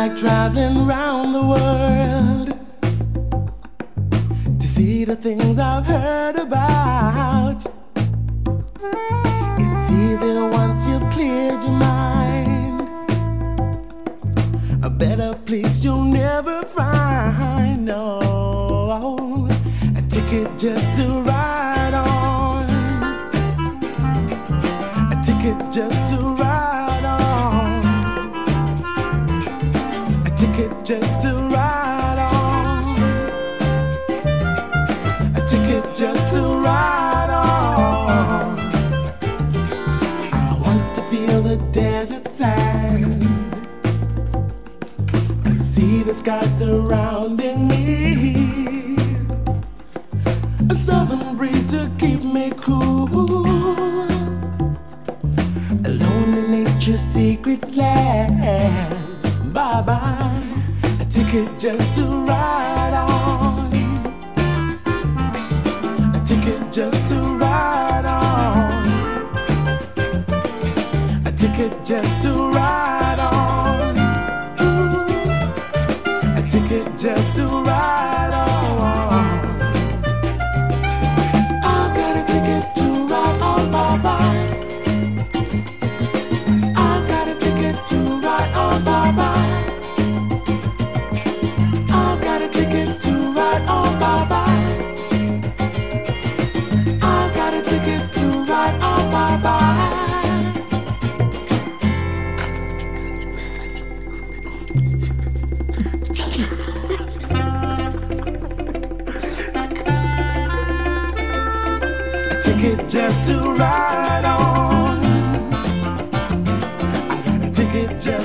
like traveling around the world to see the things I've heard about. It's easier once you've cleared your mind. A better place you'll never find. No, a ticket just to ride on. A ticket just to ride on. A ticket just to ride on. A ticket just to ride on. I want to feel the desert sand and see the sky surrounding me. A southern breeze to keep me cool. Alone in nature's secret land. Bye-bye. A ticket just to ride on. A ticket just to ride on. A ticket just to ride on. Ooh. A ticket just to ride on. I've got a ticket to ride on. Bye-bye. I've got a ticket to ride on. Bye-bye. I've got a ticket to ride on. Bye-bye. I've got a ticket to ride on. Bye-bye. A ticket just to ride on. I got a ticket just